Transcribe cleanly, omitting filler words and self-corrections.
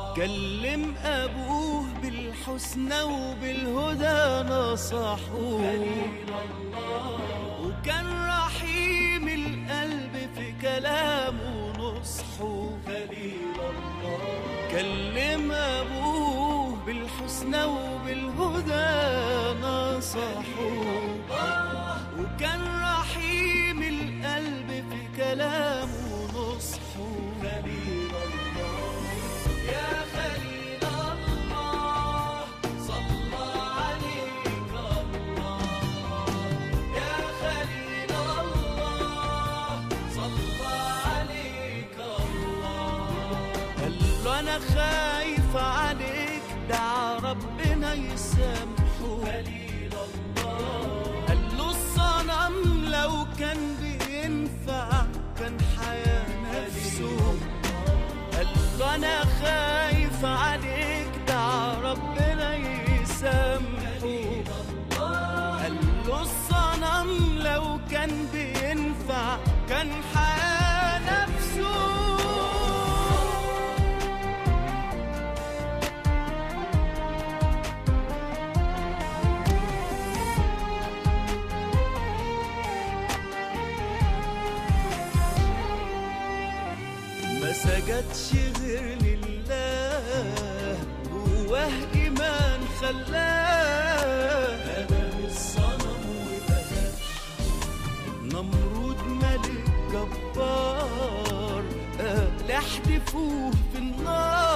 كلم أبوه بالحسنى وبالهدى نصحوه، وكان رحيم القلب في كلامه نصحه. كلم أبوه بالحسنى وبالهدى نصحوه، وكان رحيم القلب في كلامه نصحه. يا خليل الله صلى عليك الله، يا خليل الله صلى عليك الله. قال له أنا خايف عليك دعا ربنا يسامحه. خليل الله قال له الصنم لو كان بينفع كان حياة نفسه. قال له أنا خايف عليك دعا ربنا يسامحه. قال له الصنم لو كان بينفع كان حياة نفسه. ما سجدش غير لله، جواه إيمان خلاه. أمام الصنم ومخافش، نمرود ملك جبار قال احدفوه في النار.